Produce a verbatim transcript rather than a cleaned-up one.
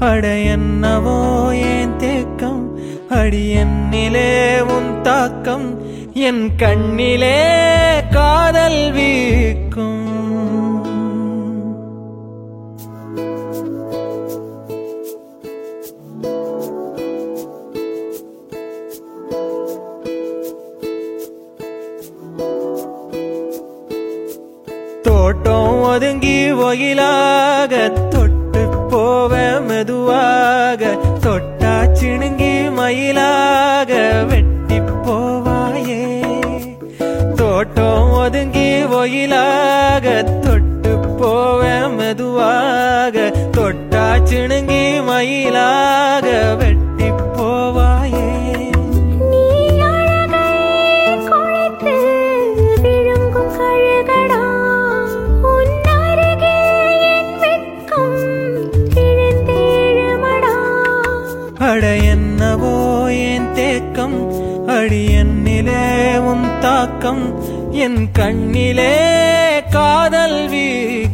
அட என்னவோ ஏன் தேக்கம் அடி என்னிலே உன் தாக்கம் என் கண்ணிலே காதல் வீக்கும் தோட்டம் ஒதுங்கி ஒயிலாக தொட்டு போவ மெதுவாக தொட்டா சிணுங்கி மயிலாக வெட்டி போவாயே தோட்டம் ஒதுங்கி ஒயிலாக தொட்டு போவ மெதுவாக தொட்டா சிணுங்கி மயிலாக வெட்டி போவாயே அட என்னவோ ஏன் தேக்கம் அடி என்னிலே உன் தாக்கம் என் கண்ணிலே காதல் வீக்கம்